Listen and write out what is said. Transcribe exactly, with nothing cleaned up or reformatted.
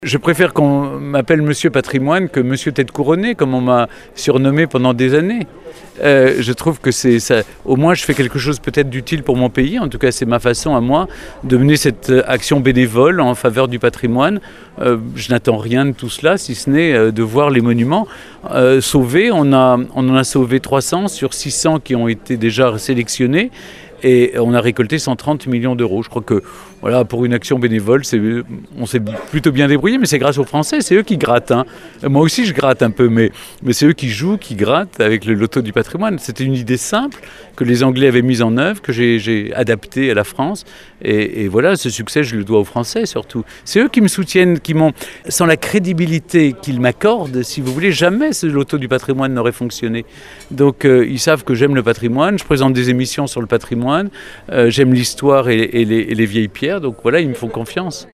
Je préfère qu'on m'appelle Monsieur Patrimoine que Monsieur Tête Couronnée, comme on m'a surnommé pendant des années. Euh, je trouve que c'est ça. Au moins, je fais quelque chose peut-être d'utile pour mon pays. En tout cas, c'est ma façon à moi de mener cette action bénévole en faveur du patrimoine. Euh, je n'attends rien de tout cela, si ce n'est de voir les monuments euh, sauvés. On, a, on en a sauvé trois cents sur six cents qui ont été déjà sélectionnés. Et on a récolté cent trente millions d'euros. Je crois que voilà, pour une action bénévole, c'est, on s'est plutôt bien débrouillé, mais c'est grâce aux Français, c'est eux qui grattent. Hein. Moi aussi, je gratte un peu, mais, mais c'est eux qui jouent, qui grattent avec le loto du patrimoine. C'était une idée simple que les Anglais avaient mise en œuvre, que j'ai, j'ai adaptée à la France. Et, et voilà, ce succès, je le dois aux Français surtout. C'est eux qui me soutiennent, qui m'ont, sans la crédibilité qu'ils m'accordent, si vous voulez, jamais ce loto du patrimoine n'aurait fonctionné. Donc, euh, ils savent que j'aime le patrimoine. Je présente des émissions sur le patrimoine. Euh, j'aime l'histoire et, et, les, et les vieilles pierres, donc voilà, ils me font confiance.